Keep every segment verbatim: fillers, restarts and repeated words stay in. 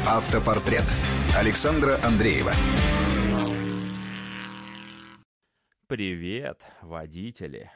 Автопортрет Александра Андреева. Привет, водители.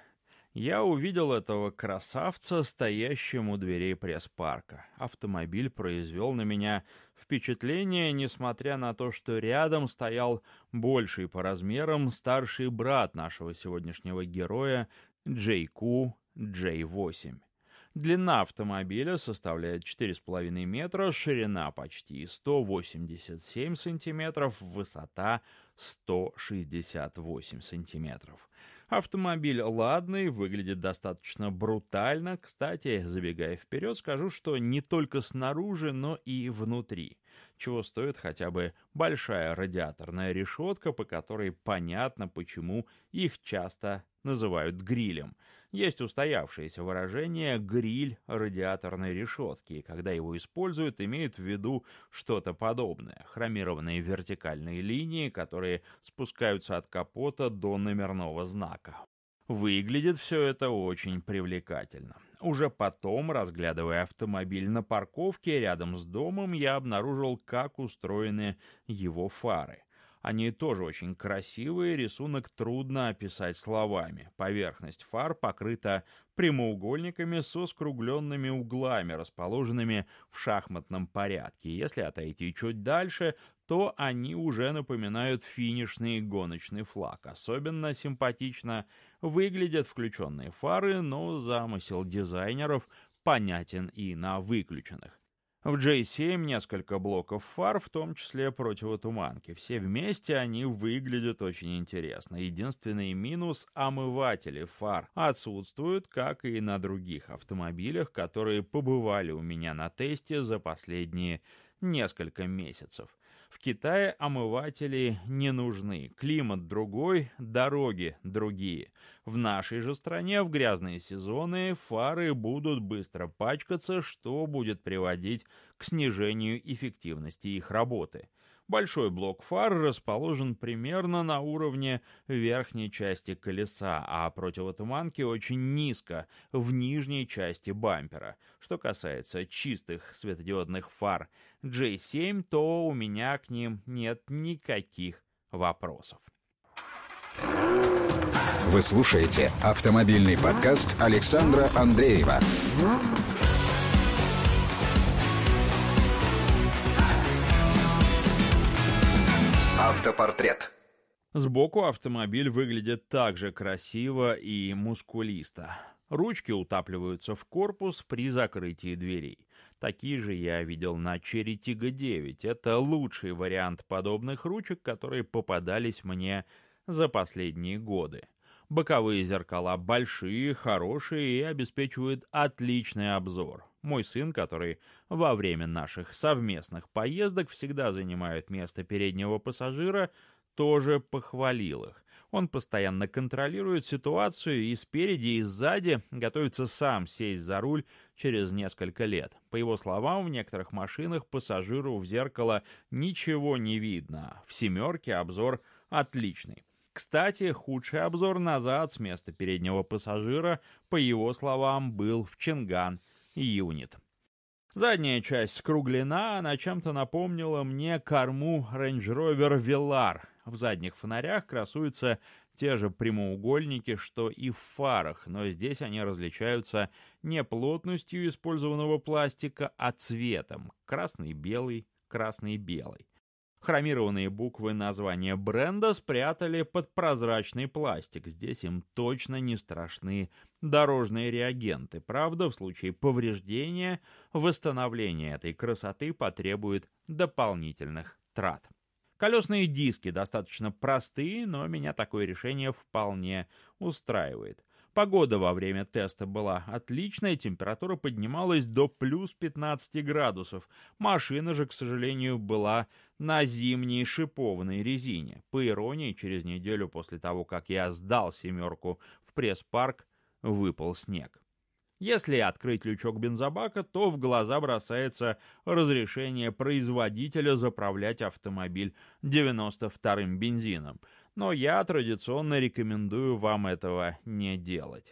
Я увидел этого красавца, стоящим у дверей пресс-парка. Автомобиль произвел на меня впечатление, несмотря на то, что рядом стоял больший по размерам старший брат нашего сегодняшнего героя джей кью джей восемь. Длина автомобиля составляет четыре с половиной метра, ширина почти сто восемьдесят семь сантиметров, высота сто шестьдесят восемь сантиметров. Автомобиль ладный, выглядит достаточно брутально. Кстати, забегая вперед, скажу, что не только снаружи, но и внутри. Чего стоит хотя бы большая радиаторная решетка, по которой понятно, почему их часто называют грилем. Есть устоявшееся выражение «гриль радиаторной решетки», и когда его используют, имеют в виду что-то подобное. Хромированные вертикальные линии, которые спускаются от капота до номерного знака. Выглядит все это очень привлекательно. Уже потом, разглядывая автомобиль на парковке рядом с домом, я обнаружил, как устроены его фары. Они тоже очень красивые, рисунок трудно описать словами. Поверхность фар покрыта прямоугольниками со скругленными углами, расположенными в шахматном порядке. Если отойти чуть дальше, то они уже напоминают финишный гоночный флаг. Особенно симпатично выглядят включенные фары, но замысел дизайнеров понятен и на выключенных. В джей семь несколько блоков фар, в том числе противотуманки. Все вместе они выглядят очень интересно. Единственный минус — омыватели фар отсутствуют, как и на других автомобилях, которые побывали у меня на тесте за последние несколько месяцев. В Китае омыватели не нужны, климат другой, дороги другие. В нашей же стране в грязные сезоны фары будут быстро пачкаться, что будет приводить к снижению эффективности их работы. Большой блок фар расположен примерно на уровне верхней части колеса, а противотуманки очень низко, в нижней части бампера. Что касается чистых светодиодных фар джей семь, то у меня к ним нет никаких вопросов. Вы слушаете автомобильный подкаст Александра Андреева. Автопортрет. Сбоку автомобиль выглядит так же красиво и мускулисто. Ручки утапливаются в корпус при закрытии дверей. Такие же я видел на Chery Tiggo девять. Это лучший вариант подобных ручек, которые попадались мне за последние годы. Боковые зеркала большие, хорошие и обеспечивают отличный обзор. Мой сын, который во время наших совместных поездок всегда занимает место переднего пассажира, тоже похвалил их. Он постоянно контролирует ситуацию и спереди, и сзади готовится сам сесть за руль через несколько лет. По его словам, в некоторых машинах пассажиру в зеркало ничего не видно. В «семерке» обзор отличный. Кстати, худший обзор назад с места переднего пассажира, по его словам, был в Чанган Юнит. Задняя часть скруглена, она чем-то напомнила мне корму Range Rover Velar. В задних фонарях красуются те же прямоугольники, что и в фарах, но здесь они различаются не плотностью использованного пластика, а цветом. Красный-белый, красный-белый. Хромированные буквы названия бренда спрятали под прозрачный пластик. Здесь им точно не страшны дорожные реагенты. Правда, в случае повреждения, восстановление этой красоты потребует дополнительных трат. Колесные диски достаточно простые, но меня такое решение вполне устраивает. Погода во время теста была отличная, температура поднималась до плюс пятнадцати градусов. Машина же, к сожалению, была на зимней шипованной резине. По иронии, через неделю после того, как я сдал «семерку» в пресс-парк, выпал снег. Если открыть лючок бензобака, то в глаза бросается разрешение производителя заправлять автомобиль девяносто вторым бензином. Но я традиционно рекомендую вам этого не делать.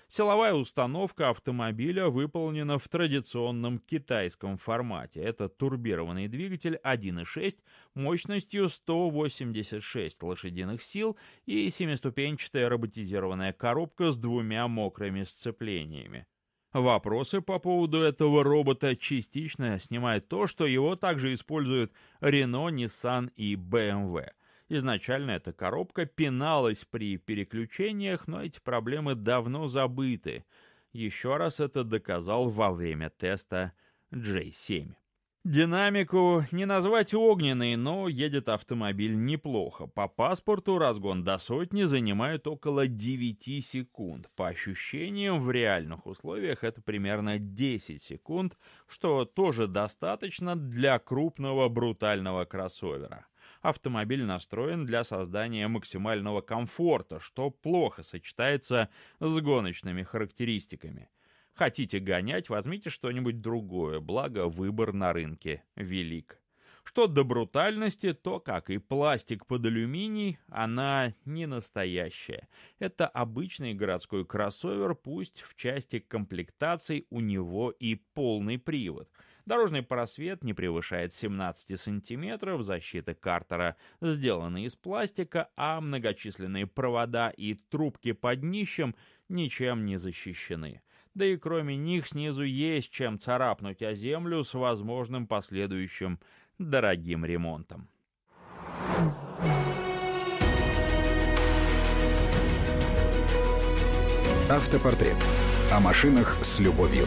Силовая установка автомобиля выполнена в традиционном китайском формате. Это турбированный двигатель один и шесть мощностью сто восемьдесят шесть лошадиных сил и семиступенчатая роботизированная коробка с двумя мокрыми сцеплениями. Вопросы по поводу этого робота частично снимает то, что его также используют Renault, Nissan и бэ эм вэ. Изначально эта коробка пиналась при переключениях, но эти проблемы давно забыты. Еще раз это доказал во время теста джей семь. Динамику не назвать огненной, но едет автомобиль неплохо. По паспорту разгон до сотни занимает около девяти секунд. По ощущениям, в реальных условиях это примерно десять секунд, что тоже достаточно для крупного брутального кроссовера. Автомобиль настроен для создания максимального комфорта, что плохо сочетается с гоночными характеристиками. Хотите гонять, возьмите что-нибудь другое, благо выбор на рынке велик. Что до брутальности, то, как и пластик под алюминий, она не настоящая. Это обычный городской кроссовер, пусть в части комплектаций у него и полный привод. Дорожный просвет не превышает семнадцати сантиметров, защита картера сделана из пластика, а многочисленные провода и трубки под днищем ничем не защищены. Да и кроме них снизу есть чем царапнуть о землю с возможным последующим дорогим ремонтом. Автопортрет. О машинах с любовью.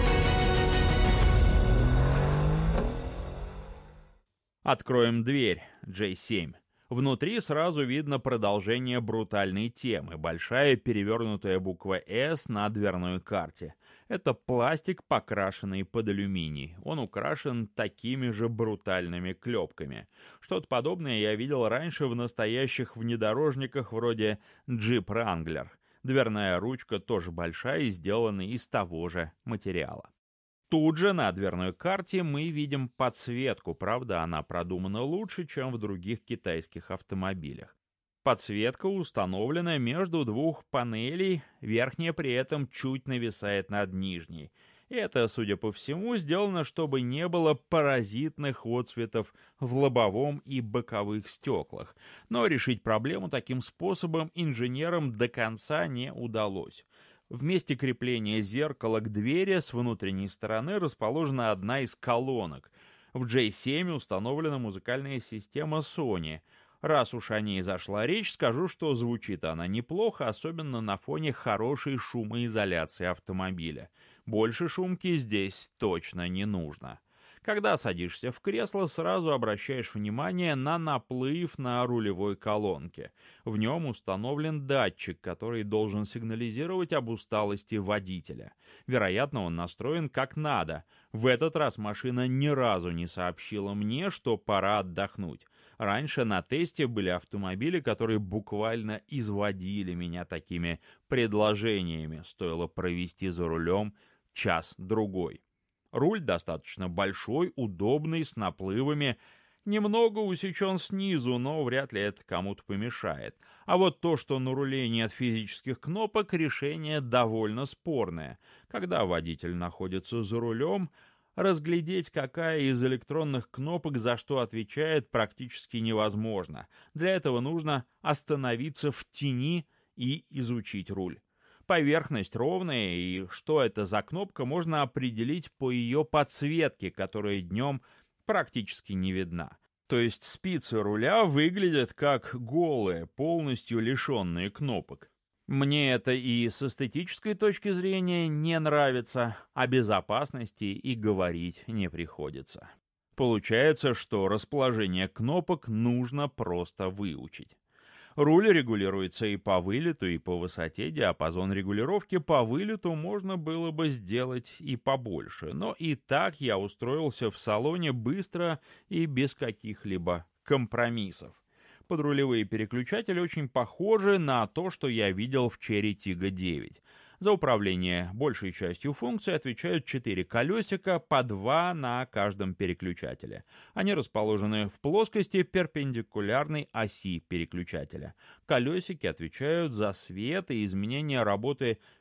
Откроем дверь джей семь. Внутри сразу видно продолжение брутальной темы, большая перевернутая буква «С» на дверной карте. Это пластик, покрашенный под алюминий. Он украшен такими же брутальными клепками. Что-то подобное я видел раньше в настоящих внедорожниках вроде Jeep Wrangler. Дверная ручка тоже большая и сделана из того же материала. Тут же на дверной карте мы видим подсветку, правда, она продумана лучше, чем в других китайских автомобилях. Подсветка установлена между двух панелей, верхняя при этом чуть нависает над нижней. Это, судя по всему, сделано, чтобы не было паразитных отцветов в лобовом и боковых стеклах. Но решить проблему таким способом инженерам до конца не удалось. В месте крепления зеркала к двери с внутренней стороны расположена одна из колонок. В джей семь установлена музыкальная система Sony. Раз уж о ней зашла речь, скажу, что звучит она неплохо, особенно на фоне хорошей шумоизоляции автомобиля. Больше шумки здесь точно не нужно. Когда садишься в кресло, сразу обращаешь внимание на наплыв на рулевой колонке. В нем установлен датчик, который должен сигнализировать об усталости водителя. Вероятно, он настроен как надо. В этот раз машина ни разу не сообщила мне, что пора отдохнуть. Раньше на тесте были автомобили, которые буквально изводили меня такими предложениями. Стоило провести за рулем час-другой. Руль достаточно большой, удобный, с наплывами. Немного усечен снизу, но вряд ли это кому-то помешает. А вот то, что на руле нет физических кнопок, решение довольно спорное. Когда водитель находится за рулем, разглядеть, какая из электронных кнопок за что отвечает, практически невозможно. Для этого нужно остановиться в тени и изучить руль. Поверхность ровная, и что это за кнопка, можно определить по ее подсветке, которая днем практически не видна. То есть спицы руля выглядят как голые, полностью лишенные кнопок. Мне это и с эстетической точки зрения не нравится, о безопасности и говорить не приходится. Получается, что расположение кнопок нужно просто выучить. Руль регулируется и по вылету, и по высоте. Диапазон регулировки по вылету можно было бы сделать и побольше. Но и так я устроился в салоне быстро и без каких-либо компромиссов. Подрулевые переключатели очень похожи на то, что я видел в Chery Tiggo девять. За управление большей частью функций отвечают четыре колесика, по два на каждом переключателе. Они расположены в плоскости перпендикулярной оси переключателя. Колесики отвечают за свет и изменение работы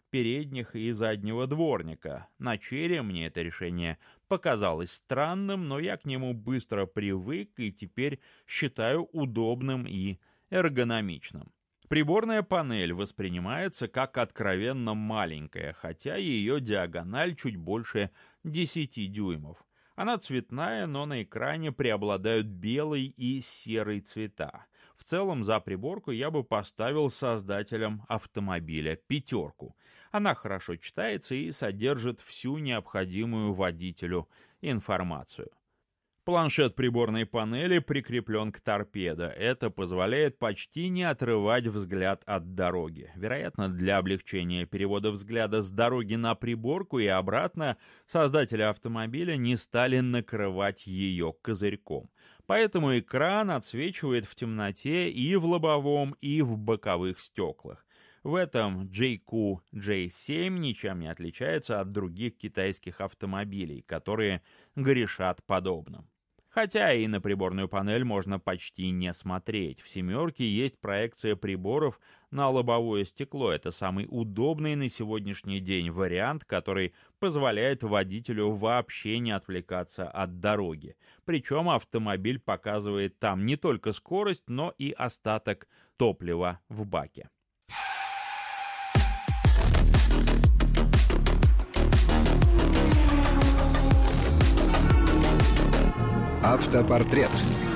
передних и заднего дворника. На чере мне это решение показалось странным, но я к нему быстро привык и теперь считаю удобным и эргономичным. Приборная панель воспринимается как откровенно маленькая, хотя ее диагональ чуть больше десяти дюймов. Она цветная, но на экране преобладают белый и серый цвета. В целом за приборку я бы поставил создателям автомобиля пятерку. Она хорошо читается и содержит всю необходимую водителю информацию. Планшет приборной панели прикреплен к торпедо. Это позволяет почти не отрывать взгляд от дороги. Вероятно, для облегчения перевода взгляда с дороги на приборку и обратно создатели автомобиля не стали накрывать ее козырьком. Поэтому экран отсвечивает в темноте и в лобовом, и в боковых стеклах. В этом джей кью джей семь ничем не отличается от других китайских автомобилей, которые грешат подобным. Хотя и на приборную панель можно почти не смотреть. В «семерке» есть проекция приборов на лобовое стекло. Это самый удобный на сегодняшний день вариант, который позволяет водителю вообще не отвлекаться от дороги. Причем автомобиль показывает там не только скорость, но и остаток топлива в баке. Автопортрет.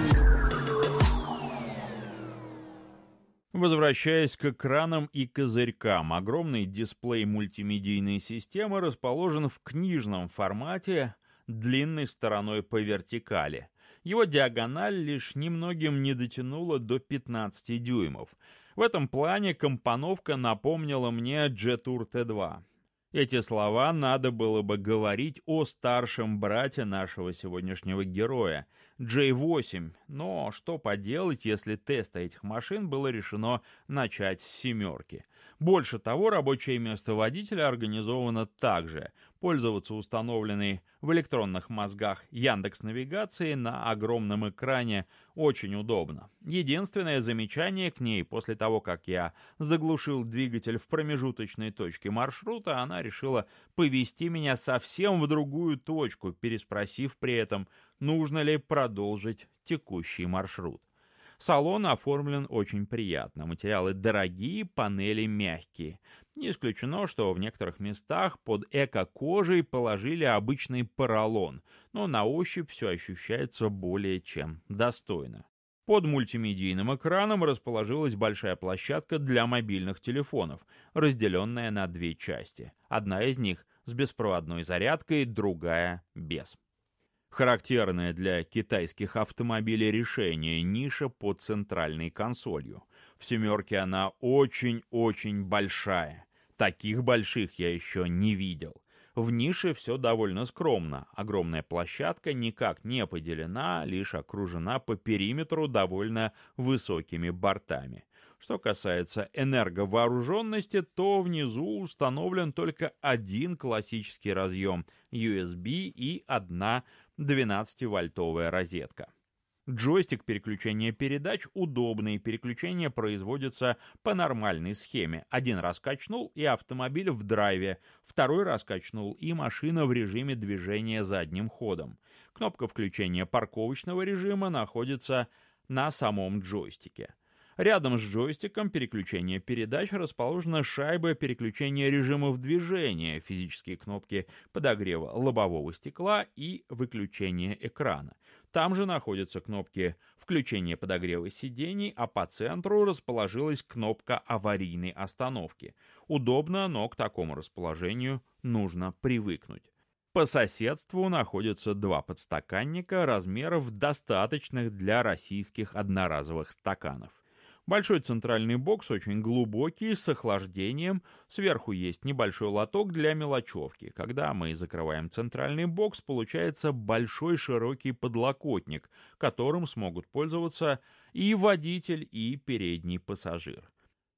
Возвращаясь к экранам и козырькам, огромный дисплей мультимедийной системы расположен в книжном формате, длинной стороной по вертикали. Его диагональ лишь немногим не дотянула до пятнадцати дюймов. В этом плане компоновка напомнила мне Jetour ти два. Эти слова надо было бы говорить о старшем брате нашего сегодняшнего героя, джей восемь, но что поделать, если тест этих машин было решено начать с «семерки». Больше того, рабочее место водителя организовано так же. Пользоваться установленной в электронных мозгах Яндекс.Навигацией на огромном экране очень удобно. Единственное замечание к ней: после того, как я заглушил двигатель в промежуточной точке маршрута, она решила повести меня совсем в другую точку, переспросив при этом, нужно ли продолжить текущий маршрут. Салон оформлен очень приятно. Материалы дорогие, панели мягкие. Не исключено, что в некоторых местах под эко-кожей положили обычный поролон, но на ощупь все ощущается более чем достойно. Под мультимедийным экраном расположилась большая площадка для мобильных телефонов, разделенная на две части. Одна из них с беспроводной зарядкой, другая без. Характерное для китайских автомобилей решение — ниша под центральной консолью. В «семерке» она очень-очень большая. Таких больших я еще не видел. В нише все довольно скромно. Огромная площадка никак не поделена, лишь окружена по периметру довольно высокими бортами. Что касается энерговооруженности, то внизу установлен только один классический разъем ю эс би и одна двенадцативольтовая розетка. Джойстик переключения передач удобный, переключение производится по нормальной схеме. Один раз качнул, и автомобиль в драйве, второй раз качнул, и машина в режиме движения задним ходом. Кнопка включения парковочного режима находится на самом джойстике. Рядом с джойстиком переключения передач расположена шайба переключения режимов движения, физические кнопки подогрева лобового стекла и выключения экрана. Там же находятся кнопки включения подогрева сидений, а по центру расположилась кнопка аварийной остановки. Удобно, но к такому расположению нужно привыкнуть. По соседству находятся два подстаканника размеров, достаточных для российских одноразовых стаканов. Большой центральный бокс очень глубокий, с охлаждением. Сверху есть небольшой лоток для мелочевки. Когда мы закрываем центральный бокс, получается большой широкий подлокотник, которым смогут пользоваться и водитель, и передний пассажир.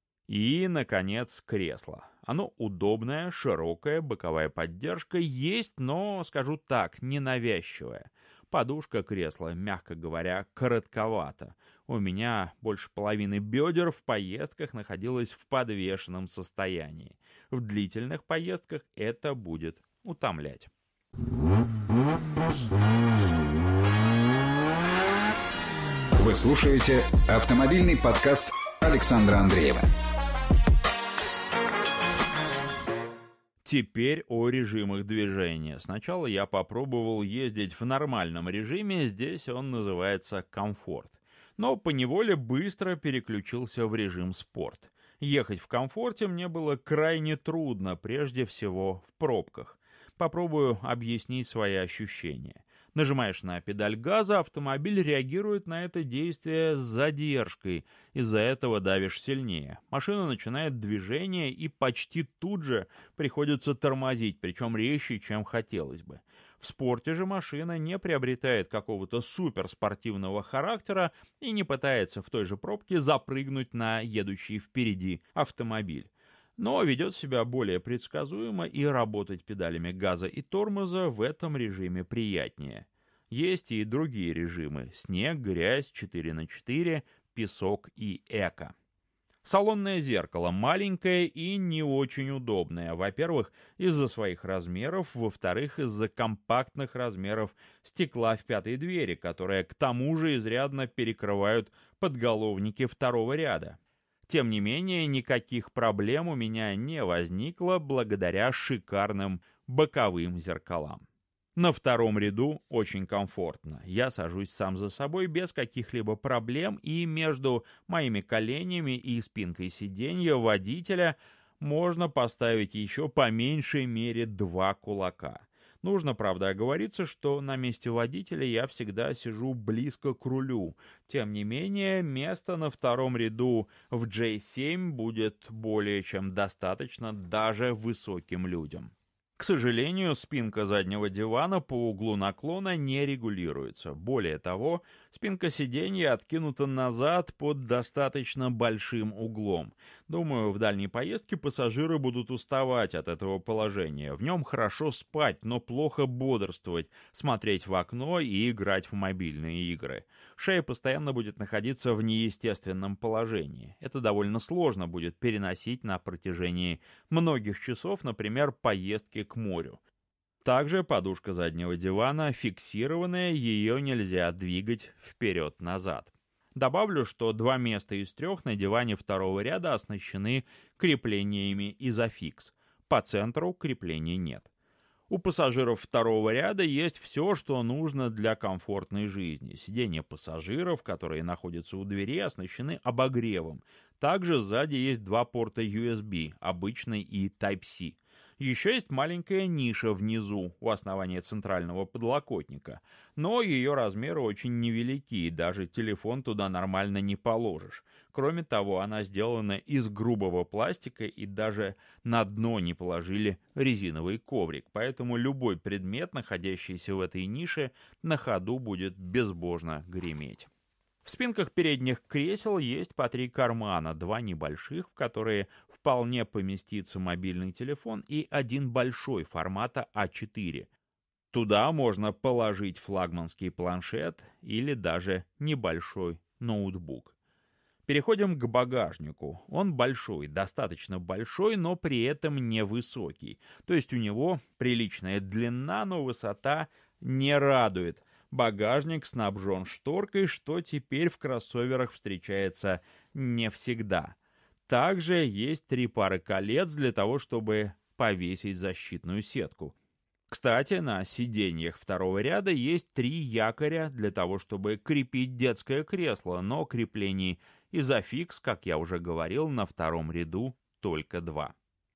И, наконец, кресло. Оно удобное, широкое, боковая поддержка есть, но, скажу так, ненавязчивая. Подушка кресла, мягко говоря, коротковата. У меня больше половины бедер в поездках находилась в подвешенном состоянии. в длительных поездках это будет утомлять. Вы слушаете автомобильный подкаст Александра Андреева. Теперь о режимах движения. Сначала я попробовал ездить в нормальном режиме, здесь он называется комфорт. Но поневоле быстро переключился в режим спорт. Ехать в комфорте мне было крайне трудно, прежде всего в пробках. Попробую объяснить свои ощущения. Нажимаешь на педаль газа, автомобиль реагирует на это действие с задержкой. Из-за этого давишь сильнее. Машина начинает движение и почти тут же приходится тормозить, причем резче, чем хотелось бы. В спорте же машина не приобретает какого-то суперспортивного характера и не пытается в той же пробке запрыгнуть на едущий впереди автомобиль. Но ведет себя более предсказуемо, и работать педалями газа и тормоза в этом режиме приятнее. Есть и другие режимы: снег, грязь, четыре на четыре, песок и эко. Салонное зеркало маленькое и не очень удобное. Во-первых, из-за своих размеров, во-вторых, из-за компактных размеров стекла в пятой двери, которые к тому же изрядно перекрывают подголовники второго ряда. Тем не менее, никаких проблем у меня не возникло благодаря шикарным боковым зеркалам. На втором ряду очень комфортно. Я сажусь сам за собой без каких-либо проблем, и между моими коленями и спинкой сиденья водителя можно поставить еще по меньшей мере два кулака. Нужно, правда, оговориться, что на месте водителя я всегда сижу близко к рулю. Тем не менее, места на втором ряду в джей семь будет более чем достаточно даже высоким людям. К сожалению, спинка заднего дивана по углу наклона не регулируется. Более того, спинка сиденья откинута назад под достаточно большим углом. Думаю, в дальней поездке пассажиры будут уставать от этого положения. В нем хорошо спать, но плохо бодрствовать, смотреть в окно и играть в мобильные игры. Шея постоянно будет находиться в неестественном положении. Это довольно сложно будет переносить на протяжении многих часов, например, поездки к морю. Также подушка заднего дивана фиксированная, ее нельзя двигать вперед-назад. Добавлю, что два места из трех на диване второго ряда оснащены креплениями изофикс. По центру креплений нет. У пассажиров второго ряда есть все, что нужно для комфортной жизни. Сиденья пассажиров, которые находятся у двери, оснащены обогревом. Также сзади есть два порта ю эс би, обычный и Type-C. Еще есть маленькая ниша внизу, у основания центрального подлокотника. Но ее размеры очень невелики, даже телефон туда нормально не положишь. Кроме того, она сделана из грубого пластика, и даже на дно не положили резиновый коврик. Поэтому любой предмет, находящийся в этой нише, на ходу будет безбожно греметь. В спинках передних кресел есть по три кармана, два небольших, в которые вполне поместится мобильный телефон, и один большой формата а четыре. Туда можно положить флагманский планшет или даже небольшой ноутбук. Переходим к багажнику. Он большой, достаточно большой, но при этом невысокий. То есть у него приличная длина, но высота не радует. Багажник снабжен шторкой, что теперь в кроссоверах встречается не всегда. Также есть три пары колец для того, чтобы повесить защитную сетку. Кстати, на сиденьях второго ряда есть три якоря для того, чтобы крепить детское кресло, но креплений изофикс, как я уже говорил, на втором ряду только два.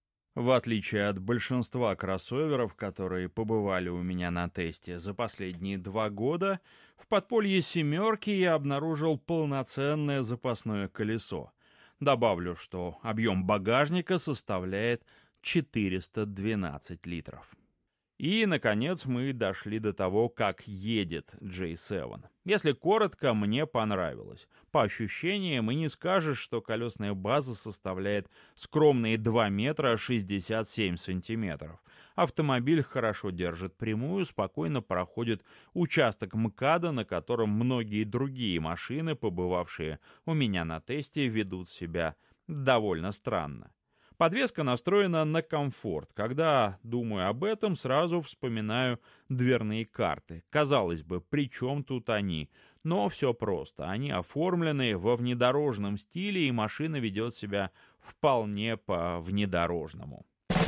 В отличие от большинства кроссоверов, которые побывали у меня на тесте за последние два года, в подполье «семерки» я обнаружил полноценное запасное колесо. Добавлю, что объем багажника составляет четыреста двенадцать литров. И, наконец, мы дошли до того, как едет джей семь. Если коротко, мне понравилось. По ощущениям, и не скажешь, что колесная база составляет скромные два метра шестьдесят семь сантиметров. Автомобиль хорошо держит прямую, спокойно проходит участок МКАДа, на котором многие другие машины, побывавшие у меня на тесте, ведут себя довольно странно. Подвеска настроена на комфорт. Когда думаю об этом, сразу вспоминаю дверные карты. Казалось бы, при чем тут они? Но все просто. Они оформлены во внедорожном стиле, и машина ведет себя вполне по-внедорожному.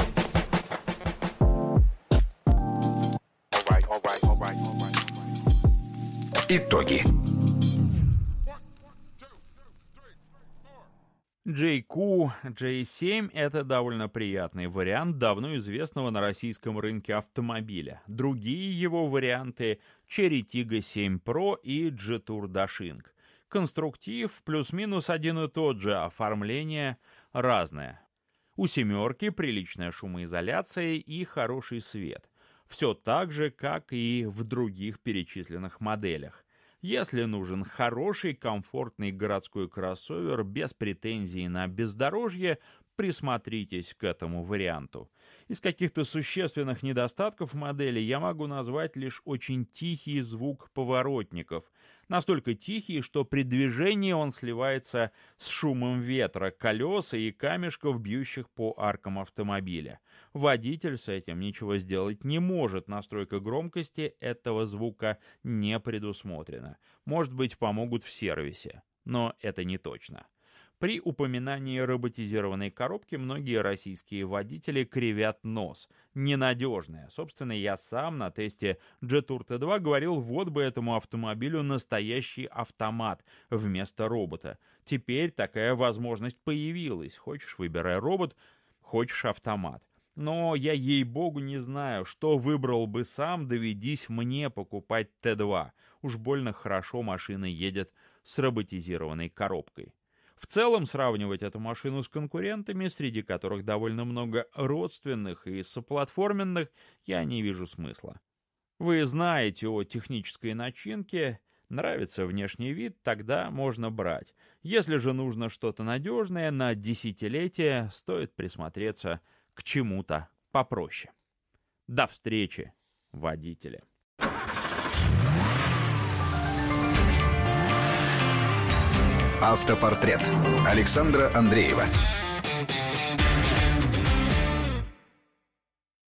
Итоги. джей кью джей семь — это довольно приятный вариант давно известного на российском рынке автомобиля. Другие его варианты — Cherry Tiggo семь Pro и Jetour Dashing. Конструктив плюс-минус один и тот же, оформление разное. У семерки приличная шумоизоляция и хороший свет. Все так же, как и в других перечисленных моделях. Если нужен хороший, комфортный городской кроссовер без претензий на бездорожье, присмотритесь к этому варианту. Из каких-то существенных недостатков модели я могу назвать лишь очень тихий звук поворотников. Настолько тихий, что при движении он сливается с шумом ветра, колес и камешков, бьющих по аркам автомобиля. Водитель с этим ничего сделать не может, настройка громкости этого звука не предусмотрена. Может быть, помогут в сервисе, но это не точно. При упоминании роботизированной коробки многие российские водители кривят нос. Ненадежная. Собственно, я сам на тесте Jetour ти два говорил, вот бы этому автомобилю настоящий автомат вместо робота. Теперь такая возможность появилась. Хочешь — выбирай робот, хочешь — автомат. Но я, ей-богу, не знаю, что выбрал бы сам, доведись мне покупать Т два. Уж больно хорошо машина едет с роботизированной коробкой. В целом, сравнивать эту машину с конкурентами, среди которых довольно много родственных и соплатформенных, я не вижу смысла. Вы знаете о технической начинке, нравится внешний вид, тогда можно брать. Если же нужно что-то надежное на десятилетие, стоит присмотреться к чему-то попроще. До встречи, водители! Автопортрет Александра Андреева.